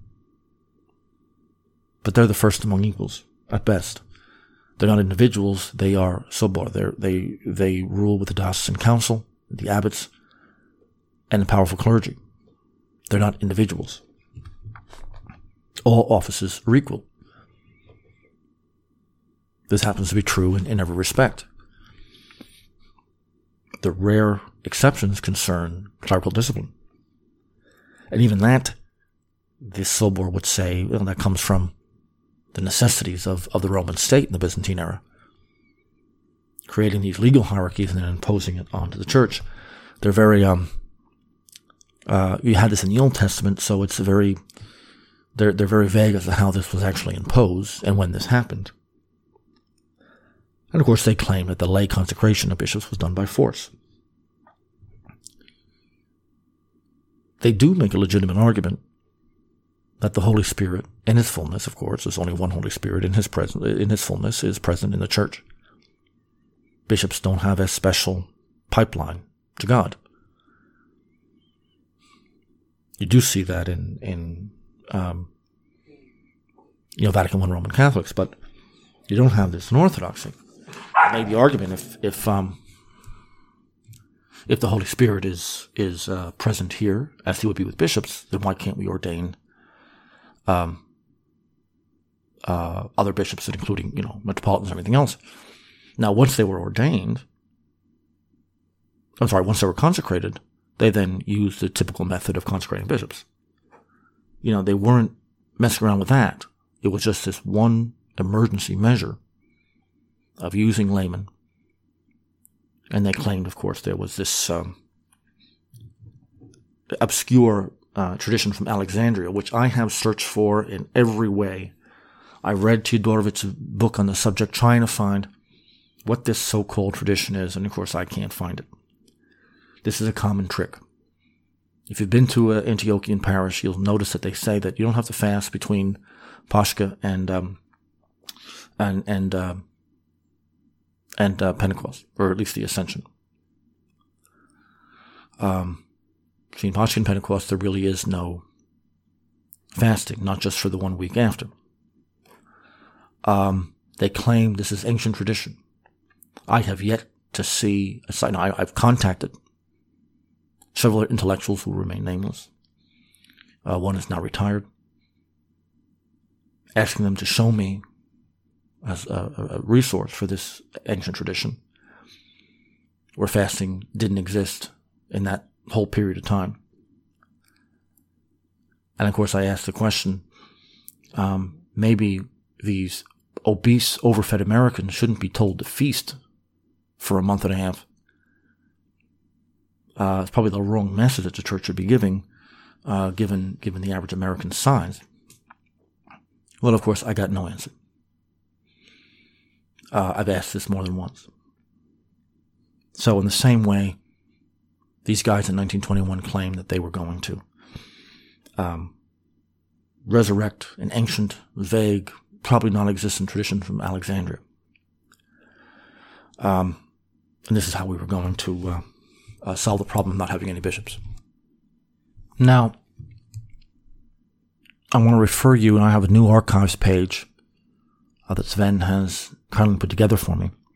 Speaker 2: but they're the first among equals, at best. They're not individuals, they are sobor. They're, they they rule with the diocesan council, the abbots, and the powerful clergy. They're not individuals. All offices are equal. This happens to be true in, in every respect. The rare exceptions concern clerical discipline. And even that, this Sobor would say, well, that comes from the necessities of, of the Roman state in the Byzantine era, creating these legal hierarchies and then imposing it onto the church. They're very, um, uh, you had this in the Old Testament, so it's very, they're, they're very vague as to how this was actually imposed and when this happened. And of course they claim that the lay consecration of bishops was done by force. They do make a legitimate argument that the Holy Spirit, in his fullness, of course, there's only one Holy Spirit in his presence, in his fullness, is present in the church. Bishops don't have a special pipeline to God. You do see that in, in um, you know, Vatican I Roman Catholics, but you don't have this in Orthodoxy. I made the argument if if um, if the Holy Spirit is is uh, present here, as he would be with bishops, then why can't we ordain um, uh, other bishops, including, you know, metropolitans and everything else? Now, once they were ordained, I'm sorry, once they were consecrated, they then used the typical method of consecrating bishops. You know, they weren't messing around with that. It was just this one emergency measure of using laymen. And they claimed, of course, there was this um, obscure uh, tradition from Alexandria, which I have searched for in every way. I read Teodorovich's book on the subject, trying to find what this so-called tradition is, and of course I can't find it. This is a common trick. If you've been to an Antiochian parish, you'll notice that they say that you don't have to fast between Pascha and um, and and uh, and uh, Pentecost, or at least the Ascension. Um, between Pascha and Pentecost, there really is no fasting, not just for the one week after. Um, they claim this is ancient tradition. I have yet to see a sign. I, I've contacted several intellectuals who remain nameless. Uh, one is now retired, asking them to show me as a, a resource for this ancient tradition where fasting didn't exist in that whole period of time. And of course I asked the question, um, maybe these obese, overfed Americans shouldn't be told to feast for a month and a half. Uh, it's probably the wrong message that the church should be giving, uh, given given the average American size. Well, of course, I got no answer. Uh, I've asked this more than once. So in the same way, these guys in nineteen twenty-one claimed that they were going to um, resurrect an ancient, vague, probably non-existent tradition from Alexandria. Um, and this is how we were going to uh, uh, solve the problem of not having any bishops. Now, I want to refer you, and I have a new archives page uh, that Sven has kindly put together for me.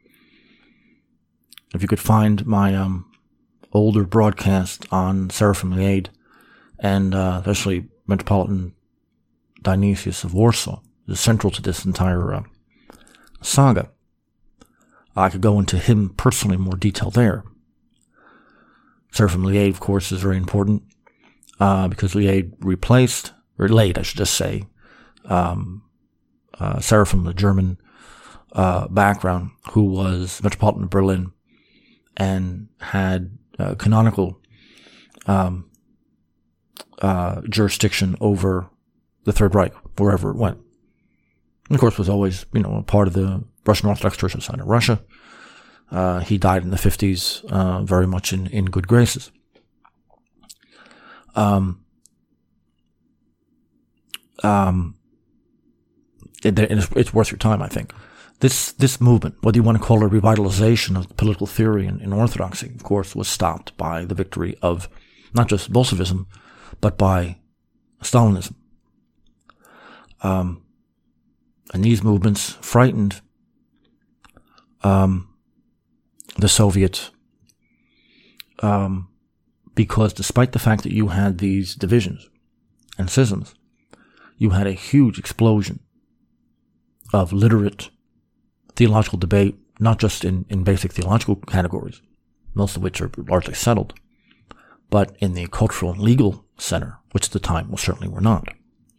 Speaker 2: if you could find my um, older broadcast on Seraphim Lied and uh, especially Metropolitan Dionysius of Warsaw, is central to this entire uh, saga. I could go into him personally in more detail there. Seraphim Lied, of course, is very important uh, because Lied replaced, or Lied, I should just say, um, uh, Seraphim, the German uh, background, who was Metropolitan of Berlin and had uh, canonical um, uh, jurisdiction over the Third Reich, wherever it went. And of course, was always, you know, a part of the Russian Orthodox Church outside of Russia. Uh, he died in the fifties, uh, very much in, in good graces. Um, um, it, it's, it's worth your time, I think. This, this movement, whether you want to call it a revitalization of political theory in, in Orthodoxy, of course, was stopped by the victory of not just Bolshevism, but by Stalinism. Um, and these movements frightened, um, the Soviet, um, because despite the fact that you had these divisions and schisms, you had a huge explosion of literate theological debate, not just in, in basic theological categories, most of which are largely settled, but in the cultural and legal center, which at the time well, certainly were not.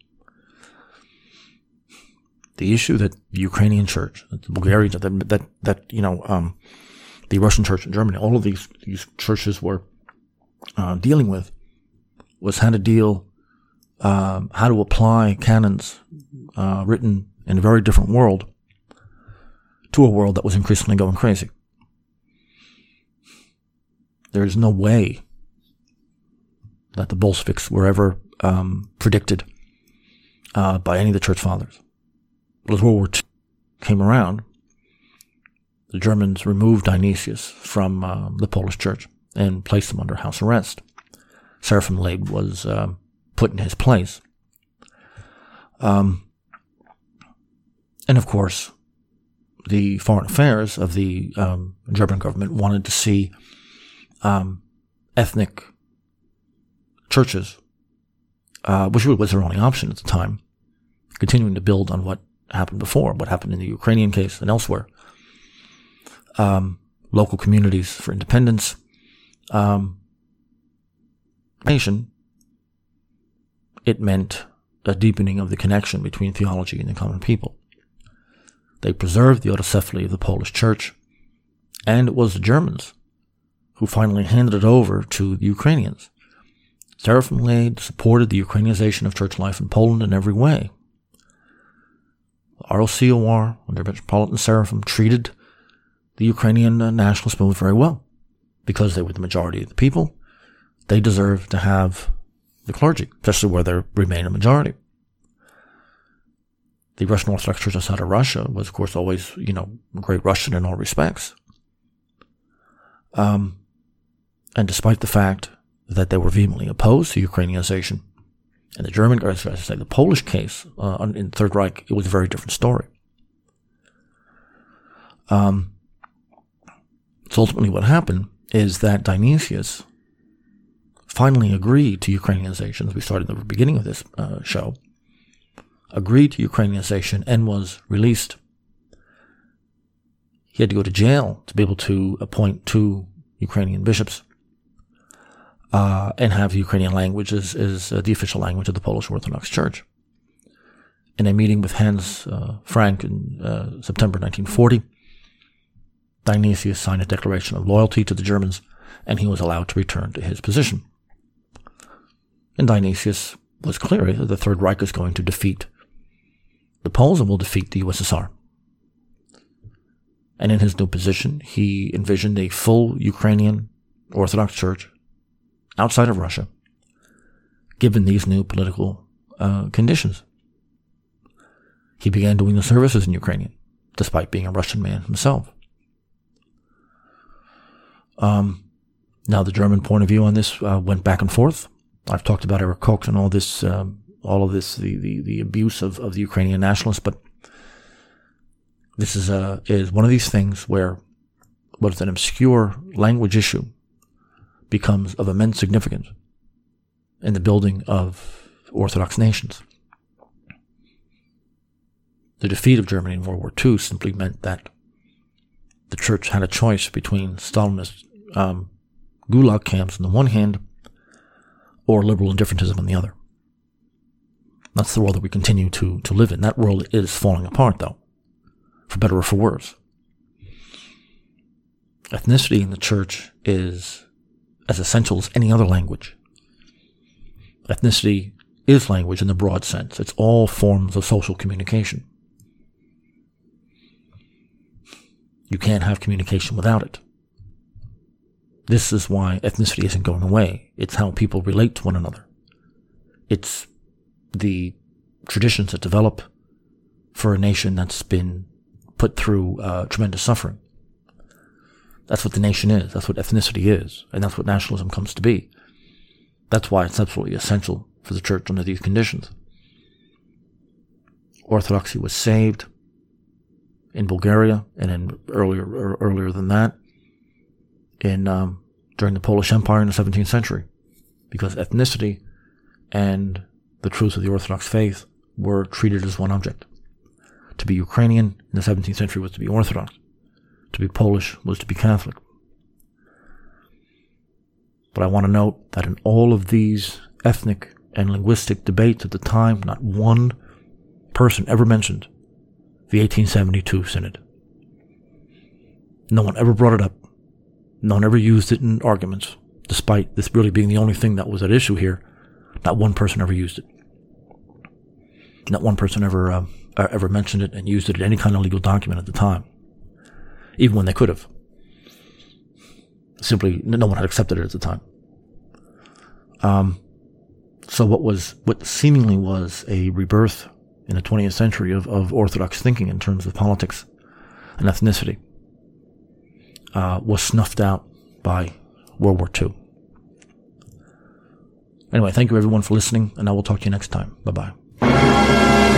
Speaker 2: The issue that the Ukrainian church, that the Bulgarian, that, that, that you know, um, the Russian church in Germany, all of these, these churches were uh, dealing with was how to deal, um, how to apply canons uh, written in a very different world to a world that was increasingly going crazy. There's no way that the Bolsheviks were ever um, predicted uh, by any of the church fathers. But as World War Two came around, the Germans removed Dionysius from uh, the Polish church and placed him under house arrest. Seraphim Lied was uh, put in his place. Um, and of course, the foreign affairs of the um, German government wanted to see um, ethnic churches, uh, which was their only option at the time, continuing to build on what happened before, what happened in the Ukrainian case and elsewhere. Um, local communities for independence, um, nation, it meant a deepening of the connection between theology and the common people. They preserved the autocephaly of the Polish church, and it was the Germans who finally handed it over to the Ukrainians. Seraphim Lied supported the Ukrainization of church life in Poland in every way. The R O C O R, under Metropolitan Seraphim, treated the Ukrainian uh, nationalist movement very well. Because they were the majority of the people, they deserved to have the clergy, especially where they remain a majority. The Russian Orthodox Church outside of Russia was, of course, always, you know, great Russian in all respects. Um, and despite the fact that they were vehemently opposed to Ukrainianization, and the German, or I should say, the Polish case uh, in the Third Reich, it was a very different story. Um, so ultimately what happened is that Dionysius finally agreed to Ukrainianization, as we started at the beginning of this uh, show, agreed to Ukrainianization and was released. He had to go to jail to be able to appoint two Ukrainian bishops uh, and have the Ukrainian language as, as uh, the official language of the Polish Orthodox Church. In a meeting with Hans uh, Frank in uh, September nineteen forty, Dionysius signed a declaration of loyalty to the Germans, and he was allowed to return to his position. And Dionysius was clear that the Third Reich is going to defeat the Poles and will defeat the U S S R. And in his new position, he envisioned a full Ukrainian Orthodox Church outside of Russia, given these new political uh, conditions. He began doing the services in Ukrainian, despite being a Russian man himself. Um, now, the German point of view on this uh, went back and forth. I've talked about Erich Koch and all this, um, all of this, the, the, the abuse of, of the Ukrainian nationalists, but this is a, is one of these things where what is an obscure language issue becomes of immense significance in the building of Orthodox nations. The defeat of Germany in World War Two simply meant that the church had a choice between Stalinist um, gulag camps on the one hand or liberal indifferentism on the other. That's the world that we continue to, to live in. That world is falling apart, though, for better or for worse. Ethnicity in the church is as essential as any other language. Ethnicity is language in the broad sense. It's all forms of social communication. You can't have communication without it. This is why ethnicity isn't going away. It's how people relate to one another. It's the traditions that develop for a nation that's been put through uh, tremendous suffering. That's what the nation is. That's what ethnicity is. And that's what nationalism comes to be. That's why it's absolutely essential for the church under these conditions. Orthodoxy was saved in Bulgaria, and in earlier or earlier than that, in um, during the Polish Empire in the seventeenth century, because ethnicity and the truths of the Orthodox faith were treated as one object. To be Ukrainian in the seventeenth century was to be Orthodox. To be Polish was to be Catholic. But I want to note that in all of these ethnic and linguistic debates at the time, not one person ever mentioned the eighteen seventy-two Synod. No one ever brought it up. No one ever used it in arguments, despite this really being the only thing that was at issue here. Not one person ever used it. Not one person ever uh, ever mentioned it and used it in any kind of legal document at the time, even when they could have. Simply, no one had accepted it at the time. Um, so what was, what seemingly was a rebirth in the twentieth century of, of Orthodox thinking in terms of politics and ethnicity, uh, was snuffed out by World War Two. Anyway, thank you everyone for listening, and I will talk to you next time. Bye-bye.